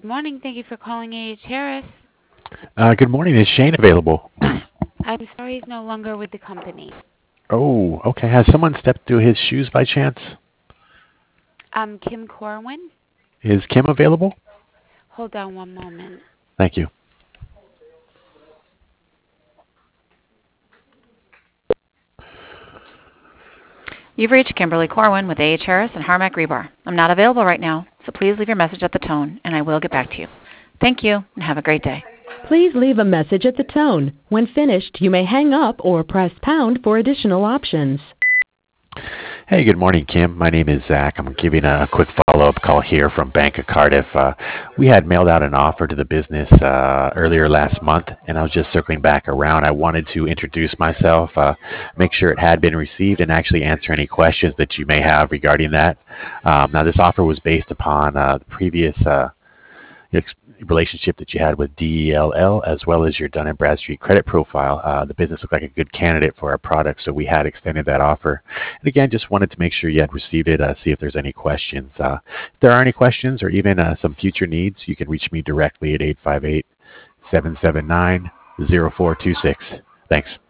morning. Thank you for calling A.H. Harris. Good morning. Is Shane available? I'm sorry he's no longer with the company. Oh, okay. Has someone stepped through his shoes by chance? I'm Kim Corwin. Is Kim available? Hold on one moment. Thank you. You've reached Kimberly Corwin with A.H. Harris and Harmac Rebar. I'm not available right now, so please leave your message at the tone, and I will get back to you. Thank you, and have a great day. Please leave a message at the tone. When finished, you may hang up or press pound for additional options. Hey, good morning, Kim. My name is Zach. I'm giving a quick follow-up call here from Bank of Cardiff. We had mailed out an offer to the business earlier last month, and I was just circling back around. I wanted to introduce myself, make sure it had been received, and actually answer any questions that you may have regarding that. Now, this offer was based upon the previous relationship that you had with DELL, as well as your Dun & Bradstreet credit profile. The business looked like a good candidate for our product, so we had extended that offer. And again, just wanted to make sure you had received it, see if there's any questions. If there are any questions or even some future needs, you can reach me directly at 858-779-0426. Thanks.